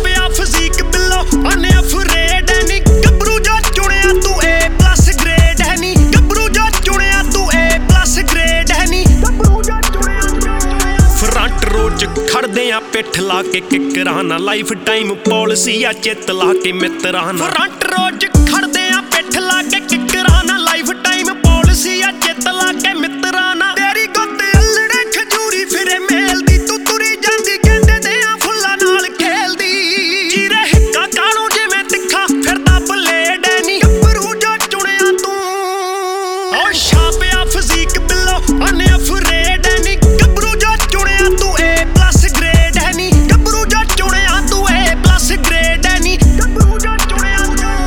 ਛਾਪਿਆ ਫਿਜ਼ੀਕ ਬਿੱਲੋ ਅਨਅਫਰੇਡ ਹੈ ਨੀ ਗੱਭਰੂ ਜੋ ਚੁਣਿਆ ਤੂੰ A+ ਗ੍ਰੇਡ ਹੈ ਨੀ ਗੱਭਰੂ ਜੋ ਚੁਣਿਆ ਤੂੰ A+ ਗ੍ਰੇਡ ਹੈ ਨੀ ਗੱਭਰੂ ਜੋ ਚੁਣਿਆ ਫਰੰਟ ਰੋ 'ਚ ਖੜਦੇ ਆ ਪਿੱਠ ਲਾ ਕੇ ਕਿੱਕਰਾਂ ਨਾ ਲਾਈਫ ਟਾਈਮ ਪਾਲਿਸੀ ਆ ਚਿੱਤ ਲਾ ਕੇ ਮਿੱਤਰਾਂ ਨਾਲ ਫਰੰਟ ਰੋ 'ਚ ਖੜਦੇ ਆ ਪਿੱਠ ਲਾ ਕੇ ਕਿੱਕਰਾਂ ਨਾ ਲਾਈਫ ਟਾਈਮ ਪਾਲਿਸੀ ਆ ਚਿੱਤ ਲਾ ਕੇ ਮਿੱਤਰਾਂ ਨਾਲ ਤੇਰੀ ਗੁੱਤ ਅਲੜੇ ਖਜੂਰੀ ਫਿਰੇ ਮੇਲ ਦੀ ਤੂੰ ਤੁਰੀ ਜਾਂਦੀ ਕਹਿੰਦੇ ਦੇ ਆ ਫੁੱਲਾਂ ਨਾਲ ਖੇਲਦੀ ਚੀਰੇ ਹਿੱਕਾ ਕਾਲੋਂ ਜਿਵੇਂ ਤਿੱਖਾ ਫਿਰਦਾ ਬਲੇਡ ਹੈ ਨੀ ਗੱਭਰੂ ਜੋ ਚੁਣਿਆ ਤੂੰ ਓ ਛਾਪਿਆ ਫਿਜ਼ੀਕ ਬਿੱਲੋ ਅਨਅਫਰੇਡ ਹੈ ਨੀ ਗੱਭਰੂ ਜੋ ਚੁਣਿਆ ਤੂੰ A+ ਗ੍ਰੇਡ ਹੈ ਨੀ ਗੱਭਰੂ ਜੋ ਚੁਣਿਆ ਤੂੰ A+ ਗ੍ਰੇਡ ਹੈ ਨੀ ਗੱਭਰੂ ਜੋ ਚੁਣਿਆ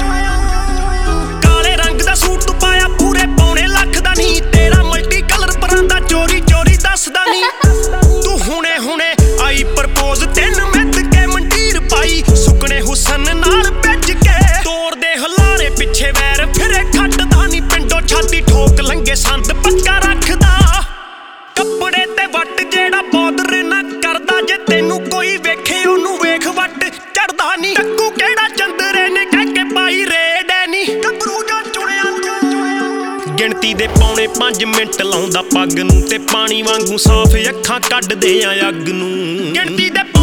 ਕਾਲੇ ਰੰਗ ਦਾ ਸੂਟ ਤੂੰ ਪਾਇਆ ਪੂਰੇ ਪੌਣੇ ਲੱਖ ਦਾ ਨੀ ਤੇਰਾ ਮਲਟੀ ਕਲਰ ਪਰਾਂਦਾ ਚੋਰੀ ਚੋਰੀ ਦੱਸਦਾ ਨੀ ਤੂੰ ਹੁਣੇ ਹੁਣੇ ਆਈ ਪ੍ਰਪੋਜ਼ ਤੈਨੂੰ ਮਿੱਥ ਕੇ ਮੰਡੀਰ ਪਾਈ ਸੁਕਣੇ ਹੁਸਨ ਨਾਲ ਭਿੱਜ ਕੇ ਤੋੜਦੇ ਹਲਾਰੇ ਪਿੱਛੇ ਵੈਰ ਫਿਰੇ ਖੱਟਦਾ ਨੀ ਪਿੰਡੋਂ ਛਾਤੀ ਠੋਕ ਲੰਗੇ ਸੰਦ ਪੱਕਾ ਰੱਖਦਾ ਕੱਪੜੇ ਤੇ ਵੱਟ ਜਿਹੜਾ ਬੋਦਰ ਨਾ ਕਰਦਾ ਜੇ ਤੈਨੂੰ ਕੋਈ ਵੇਖੇ ਉਹਨੂੰ ਵੇਖ ਵੱਟ ਚੜਦਾ ਨੀ ਟੱਕੂ ਕਿਹੜਾ ਚੰਦਰੇ ਨੇ ਕਹਿ ਕੇ ਪਾਈ ਰੇਡ ਹੈ ਨੀ ਗੱਭਰੂ ਜੋ ਚੁਣਿਆ ਗਿਣਤੀ ਦੇ ਪੌਣੇ 5 ਮਿੰਟ ਲਾਉਂਦਾ ਪੱਗ ਨੂੰ ਤੇ ਪਾਣੀ ਵਾਂਗੂ ਸਾਫ਼ ਅੱਖਾਂ ਕੱਢਦੇ ਆ ਅੱਗ ਨੂੰ ਗਿਣਤੀ ਦੇ